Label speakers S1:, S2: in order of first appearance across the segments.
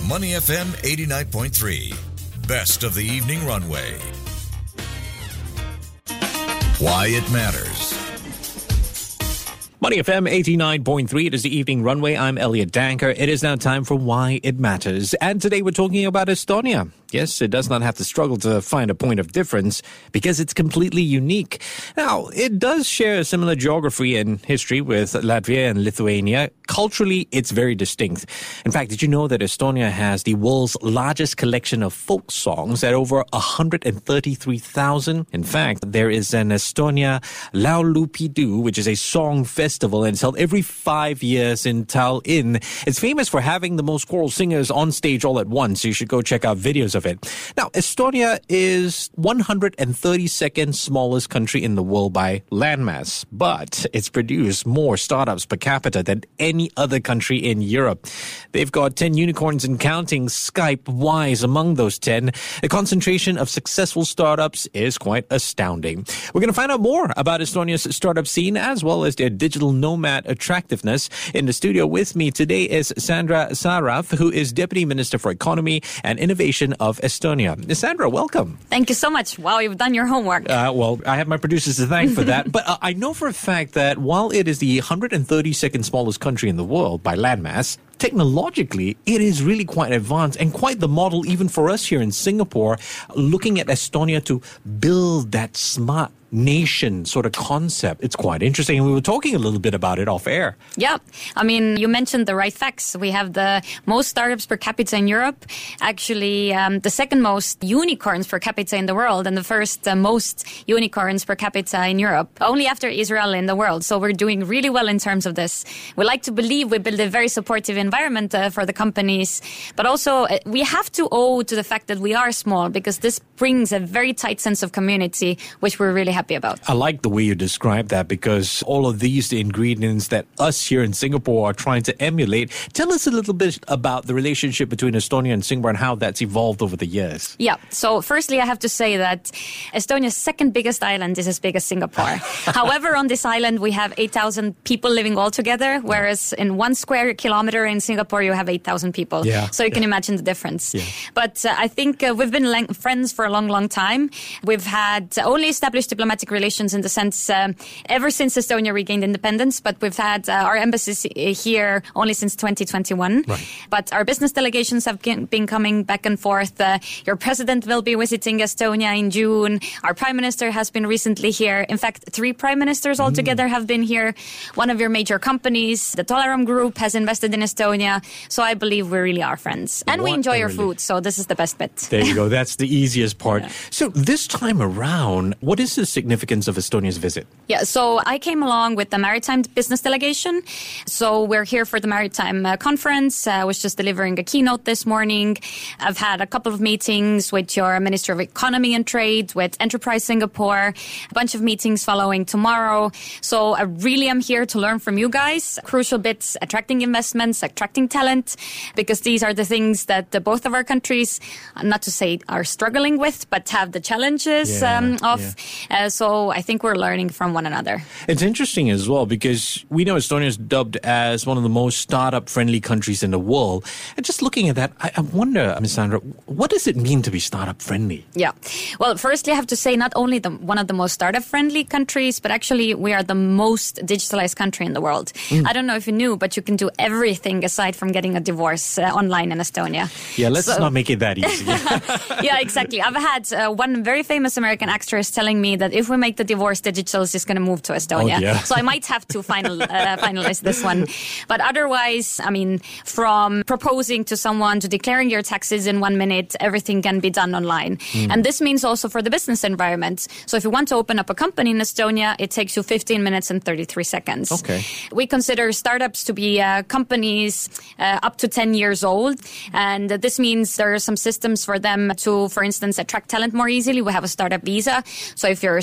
S1: Money FM 89.3. Best of the evening runway. Why it matters.
S2: Money FM 89.3. It is the evening runway. I'm Elliot Danker. It is now time for Why It Matters. And today we're talking about Estonia. Yes, it does not have to struggle to find a point of difference because it's completely unique. Now, it does share a similar geography and history with Latvia and Lithuania. Culturally, it's very distinct. In fact, did you know that Estonia has the world's largest collection of folk songs at over 133,000? In fact, there is an Estonia Laulupidu, which is a song festival, and it's held every 5 years in Tallinn. It's famous for having the most choral singers on stage all at once, so you should go check out videos of it. Now, Estonia is 132nd smallest country in the world by landmass, but it's produced more startups per capita than any other country in Europe. They've got 10 unicorns and counting, Skype-wise. Among those 10, the concentration of successful startups is quite astounding. We're going to find out more about Estonia's startup scene as well as their digital nomad attractiveness. In the studio with me today is Sandra Saraf, who is Deputy Minister for Economy and Innovation of Estonia. Sandra, welcome.
S3: Thank you so much. Wow, you've done your homework.
S2: Well, I have my producers to thank for that. But I know for a fact that while it is the 132nd smallest country in the world by landmass, technologically, it is really quite advanced and quite the model even for us here in Singapore, looking at Estonia to build that smart nation sort of concept. It's quite interesting. And we were talking a little bit about it off air.
S3: Yeah. I mean, you mentioned the right facts. We have the most startups per capita in Europe, actually the second most unicorns per capita in the world, and the first most unicorns per capita in Europe, only after Israel in the world. So we're doing really well in terms of this. We like to believe we build a very supportive environment for the companies, but also we have to owe to the fact that we are small, because this brings a very tight sense of community, which we're really happy about.
S2: I like the way you describe that, because all of these the ingredients that us here in Singapore are trying to emulate. Tell us a little bit about the relationship between Estonia and Singapore and how that's evolved over the years.
S3: Yeah. So firstly, I have to say that Estonia's second biggest island is as big as Singapore. However, on this island, we have 8,000 people living all together, whereas in 1 square kilometer in Singapore, you have 8,000 people.
S2: Yeah.
S3: So you can imagine the difference.
S2: Yeah.
S3: But I think we've been friends for a long, long time. We've had only established diplomatic relations in the sense ever since Estonia regained independence, but we've had our embassies here only since 2021.
S2: Right.
S3: But our business delegations have been coming back and forth. Your president will be visiting Estonia in June. Our prime minister has been recently here. In fact, 3 prime ministers altogether have been here. One of your major companies, the Tolaram Group, has invested in Estonia. So I believe we really are friends. And we enjoy your food, so this is the best bit.
S2: There you go. That's the easiest part.
S3: Yeah.
S2: So this time around, what is the significance of Estonia's visit?
S3: Yeah, so I came along with the Maritime Business Delegation. So we're here for the Maritime Conference. I was just delivering a keynote this morning. I've had a couple of meetings with your Minister of Economy and Trade, with Enterprise Singapore, a bunch of meetings following tomorrow. So I really am here to learn from you guys. Crucial bits, attracting investments, attracting talent, because these are the things that both of our countries, not to say are struggling with, but have the challenges of. So I think we're learning from one another.
S2: It's interesting as well, because we know Estonia is dubbed as one of the most startup-friendly countries in the world. And just looking at that, I wonder, Ms. Sandra, what does it mean to be startup-friendly?
S3: Yeah. Well, firstly, I have to say not only one of the most startup-friendly countries, but actually we are the most digitalized country in the world. I don't know if you knew, but you can do everything aside from getting a divorce online in Estonia.
S2: Yeah, let's not make it that easy.
S3: Yeah, exactly. I've had one very famous American actress telling me that if we make the divorce digital, she's going to move to Estonia.
S2: Oh, yeah.
S3: So I might have to finalize this one. But otherwise, I mean, from proposing to someone to declaring your taxes in 1 minute, everything can be done online. And this means also for the business environment. So if you want to open up a company in Estonia, it takes you 15 minutes and 33 seconds.
S2: Okay.
S3: We consider startups to be companies up to 10 years old. And this means there are some systems for them to, for instance, attract talent more easily. We have a startup visa. So if you're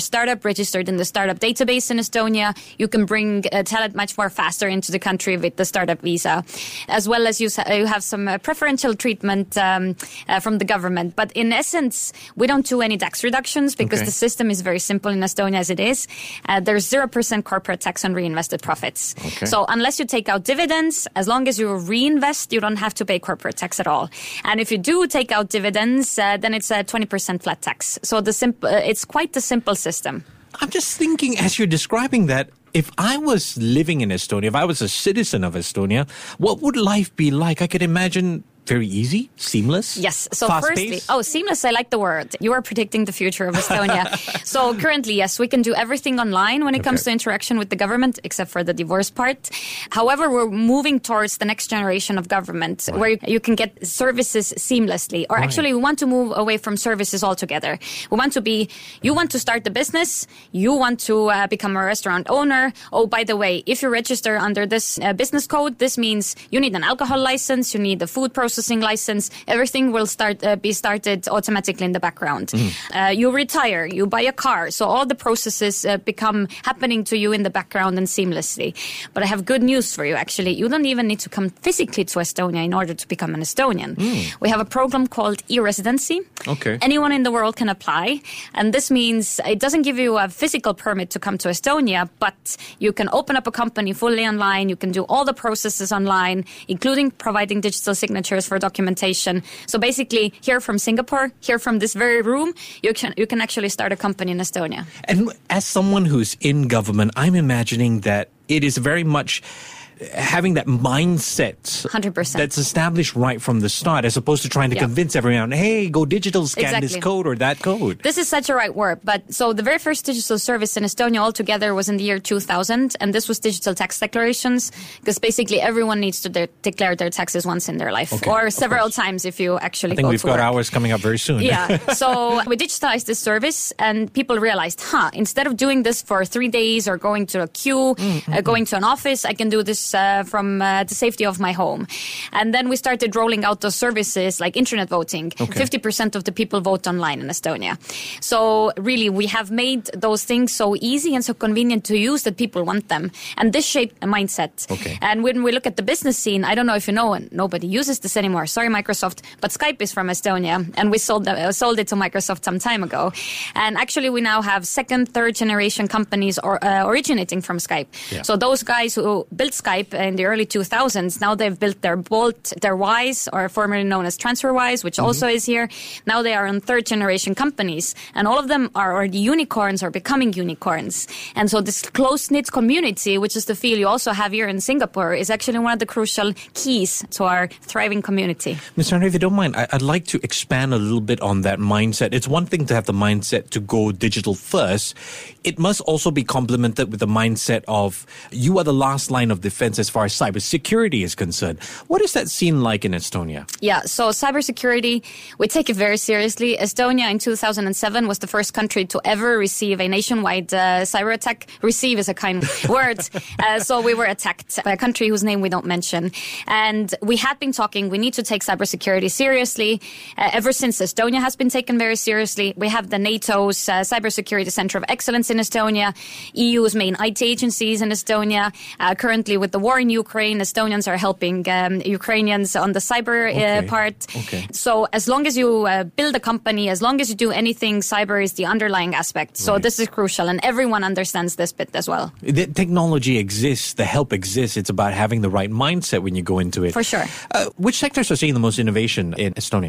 S3: startup registered in the startup database in Estonia. You can bring talent much more faster into the country with the startup visa, as well as you have some preferential treatment from the government. But in essence, we don't do any tax reductions because the system is very simple in Estonia as it is. There's 0% corporate tax on reinvested profits.
S2: Okay.
S3: So unless you take out dividends, as long as you reinvest, you don't have to pay corporate tax at all. And if you do take out dividends, then it's a 20% flat tax. So it's quite a simple system.
S2: I'm just thinking, as you're describing that, if I was living in Estonia, if I was a citizen of Estonia, what would life be like? I could imagine very easy, seamless.
S3: Yes. So
S2: firstly,
S3: seamless, I like the word. You are predicting the future of Estonia. So currently, yes, we can do everything online when it comes to interaction with the government, except for the divorce part. However, we're moving towards the next generation of government where you can get services seamlessly. Or actually, we want to move away from services altogether. We want to be, you want to start the business, you want to become a restaurant owner. Oh, by the way, if you register under this business code, this means you need an alcohol license, you need a food processing license. Everything will be started automatically in the background. You retire, you buy a car. So all the processes become happening to you in the background and seamlessly. But I have good news for you, actually. You don't even need to come physically to Estonia in order to become an Estonian. We have a program called e-residency.
S2: Okay.
S3: Anyone in the world can apply. And this means it doesn't give you a physical permit to come to Estonia, but you can open up a company fully online. You can do all the processes online, including providing digital signatures for documentation. So basically, here from Singapore, here from this very room, you can actually start a company in Estonia.
S2: And as someone who's in government, I'm imagining that it is very much having that mindset
S3: 100%.
S2: that's established right from the start, as opposed to trying to convince everyone, hey, go digital, scan this code or that code.
S3: This is such a right word. But so the very first digital service in Estonia altogether was in the year 2000. And this was digital tax declarations, because basically everyone needs to declare their taxes once in their life, or several times if you actually
S2: I think
S3: go
S2: we've
S3: to
S2: got
S3: work.
S2: ours coming up very soon.
S3: Yeah. So we digitalized this service and people realized, instead of doing this for 3 days or going to a queue, going to an office, I can do this from the safety of my home. And then we started rolling out those services like internet voting. 50% of the people vote online in Estonia. So really, we have made those things so easy and so convenient to use that people want them. And this shaped a mindset. And when we look at the business scene, I don't know if you know, and nobody uses this anymore. Sorry, Microsoft, but Skype is from Estonia, and we sold it to Microsoft some time ago. And actually, we now have second, third generation companies originating from Skype. Yeah. So those guys who built Skype in the early 2000s, now they've built their Bolt, their Wise, or formerly known as TransferWise, which also is here. Now they are on third generation companies, and all of them are already unicorns or becoming unicorns. And so this close-knit community, which is the feel you also have here in Singapore, is actually one of the crucial keys to our thriving community.
S2: Mr. Andre, if you don't mind, I'd like to expand a little bit on that mindset. It's one thing to have the mindset to go digital first. It must also be complemented with the mindset of you are the last line of defense as far as cybersecurity is concerned. What is that scene like in Estonia?
S3: Yeah, so cybersecurity, we take it very seriously. Estonia in 2007 was the first country to ever receive a nationwide cyber attack. Receive is a kind word. So we were attacked by a country whose name we don't mention. And we had been talking, we need to take cybersecurity seriously. Ever since Estonia has been taken very seriously. We have the NATO's Cybersecurity Center of Excellence in Estonia, EU's main IT agencies in Estonia. Currently with the war in Ukraine, Estonians are helping Ukrainians on the cyber part. So as long as you build a company, as long as you do anything, cyber is the underlying aspect. So this is crucial, and everyone understands this bit as well.
S2: The technology exists, the help exists. It's about having the right mindset when you go into it.
S3: For sure.
S2: Which sectors are seeing the most innovation in Estonia?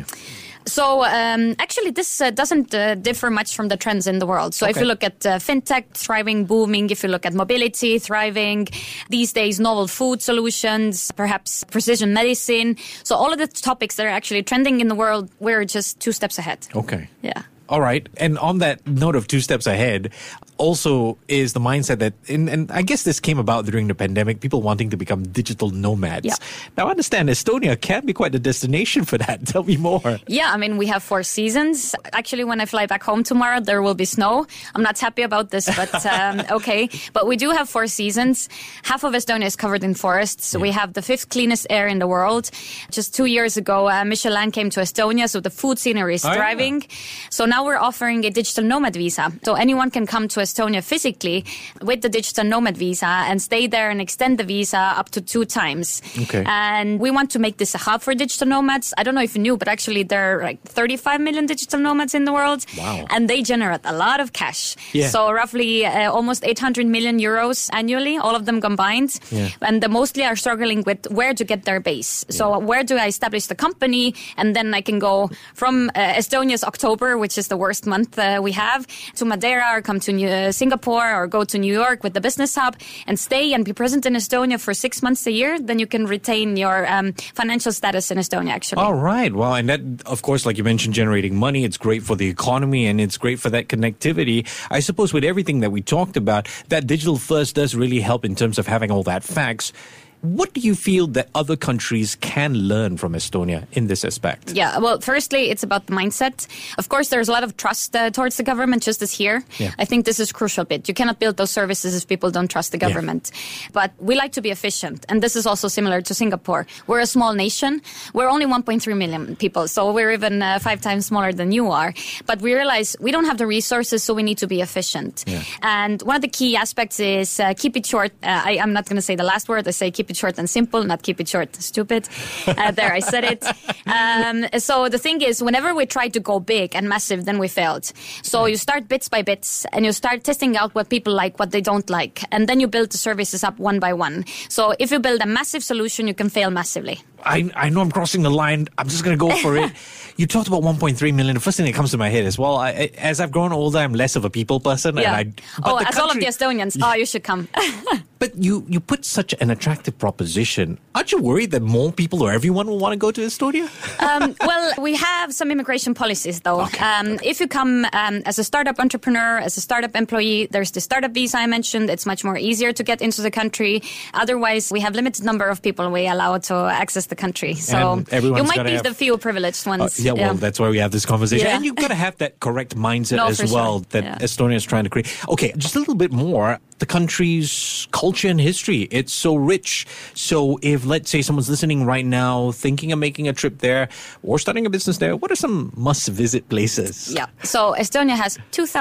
S3: So actually, this doesn't differ much from the trends in the world. So if you look at fintech, thriving, booming, if you look at mobility, thriving, these days novel food solutions, perhaps precision medicine. So all of the topics that are actually trending in the world, we're just 2 steps ahead.
S2: Okay.
S3: Yeah.
S2: All right. And on that note of 2 steps ahead, also is the mindset that, and I guess this came about during the pandemic, people wanting to become digital nomads.
S3: Yeah.
S2: Now, I understand Estonia can be quite a destination for that. Tell me more.
S3: Yeah, I mean, we have 4 seasons. Actually, when I fly back home tomorrow, there will be snow. I'm not happy about this, but okay. But we do have 4 seasons. Half of Estonia is covered in forests. Yeah. We have the 5th cleanest air in the world. Just 2 years ago, Michelin came to Estonia, so the food scenery is thriving. Yeah. So now we're offering a digital nomad visa. So anyone can come to Estonia physically with the digital nomad visa and stay there and extend the visa up to 2 times.
S2: Okay.
S3: And we want to make this a hub for digital nomads. I don't know if you knew, but actually there are like 35 million digital nomads in the world.
S2: Wow.
S3: And they generate a lot of cash.
S2: Yeah.
S3: So roughly almost 800 million euros annually, all of them combined.
S2: Yeah.
S3: And they mostly are struggling with where to get their base. So where do I establish the company? And then I can go from Estonia's October, which is the worst month we have, to Madeira, or come to Singapore, or go to New York with the business hub and stay and be present in Estonia for 6 months a year. Then you can retain your financial status in Estonia, actually.
S2: All right. Well, and that, of course, like you mentioned, generating money, it's great for the economy and it's great for that connectivity. I suppose with everything that we talked about, that digital first does really help in terms of having all that facts. What do you feel that other countries can learn from Estonia in this aspect?
S3: Yeah, well, firstly, it's about the mindset. Of course, there's a lot of trust towards the government, just as here.
S2: Yeah.
S3: I think this is a crucial bit. You cannot build those services if people don't trust the government. Yeah. But we like to be efficient, and this is also similar to Singapore. We're a small nation. We're only 1.3 million people, so we're even 5 times smaller than you are. But we realize we don't have the resources, so we need to be efficient.
S2: Yeah.
S3: And one of the key aspects is keep it short. I'm not going to say the last word. I say keep it short and simple, not keep it short and stupid. There, I said it. So the thing is, whenever we tried to go big and massive, then we failed. So you start bits by bits, and you start testing out what people like, what they don't like, and then you build the services up one by one. So if you build a massive solution, you can fail massively.
S2: I know I'm crossing the line. I'm just going to go for it. You talked about 1.3 million. The first thing that comes to my head is, well, as I've grown older, I'm less of a people person.
S3: Yeah.
S2: And
S3: all of the Estonians. Oh, you should come.
S2: But you put such an attractive proposition. Aren't you worried that more people or everyone will want to go to Estonia?
S3: Well, we have some immigration policies, though.
S2: Okay.
S3: If you come as a startup entrepreneur, as a startup employee, there's the startup visa I mentioned. It's much more easier to get into the country. Otherwise, we have limited number of people we allow to access the country. So you might be the few privileged ones.
S2: Well, that's why we have this conversation.
S3: Yeah.
S2: And you've got to have that correct mindset as well that Estonia is trying to create. Okay, just a little bit more. The country's culture and history, it's so rich. So if, let's say, someone's listening right now, thinking of making a trip there or starting a business there, what are some must-visit places?
S3: Yeah, so Estonia has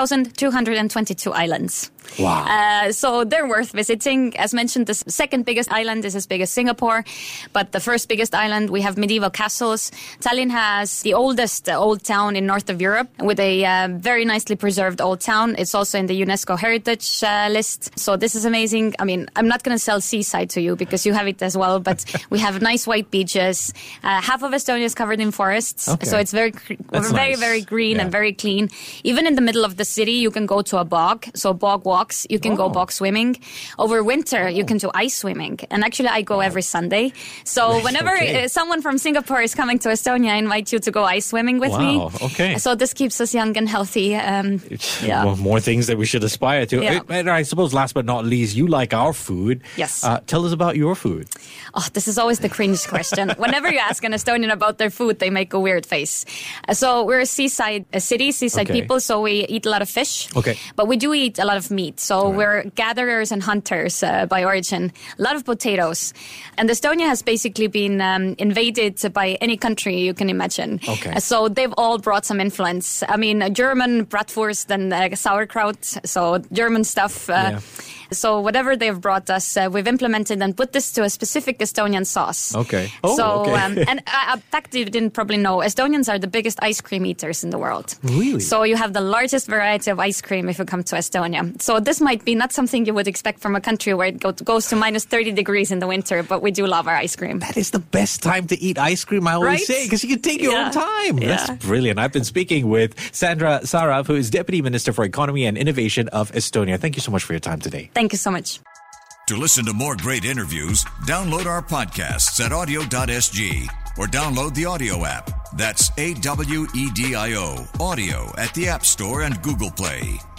S3: 2,222 islands.
S2: Wow.
S3: So they're worth visiting. As mentioned, the second biggest island is as big as Singapore, but the first biggest island, we have medieval castles. Tallinn has the oldest old town in north of Europe with a very nicely preserved old town. It's also in the UNESCO heritage list. So this is amazing. I mean, I'm not going to sell seaside to you because you have it as well, but we have nice white beaches. Half of Estonia is covered in forests.
S2: Okay.
S3: So it's very,
S2: nice.
S3: very green and very clean. Even in the middle of the city, you can go to a bog. So bog walks, you can go bog swimming. Over winter, you can do ice swimming. And actually, I go every Sunday. So whenever someone from Singapore is coming to Estonia, I invite you to go ice swimming with me.
S2: Okay.
S3: So this keeps us young and healthy.
S2: Well, more things that we should aspire to.
S3: Yeah.
S2: And I suppose last but not least, you like our food.
S3: Yes.
S2: Tell us about your food.
S3: Oh, this is always the cringe question. Whenever you ask an Estonian about their food, they make a weird face. So we're a seaside people, so we eat a lot of fish.
S2: Okay.
S3: But we do eat a lot of meat. So we're gatherers and hunters by origin. A lot of potatoes. And Estonia has basically been invaded by any country you can imagine.
S2: Okay.
S3: So they've all brought some influence. I mean, German bratwurst and sauerkraut, so German stuff. So whatever they've brought us, we've implemented and put this to a specific Estonian sauce.
S2: Okay.
S3: And a fact you didn't probably know, Estonians are the biggest ice cream eaters in the world.
S2: Really?
S3: So you have the largest variety of ice cream if you come to Estonia. So this might be not something you would expect from a country where it goes to minus 30 degrees in the winter, but we do love our ice cream.
S2: That is the best time to eat ice cream, I always say, because you can take your own time.
S3: Yeah.
S2: That's brilliant. I've been speaking with Sandra Saraf, who is Deputy Minister for Economy and Innovation of Estonia. Thank you so much for your time today.
S3: Thank you so much.
S1: To listen to more great interviews, download our podcasts at audio.sg or download the audio app. That's AWEDIO, audio at the App Store and Google Play.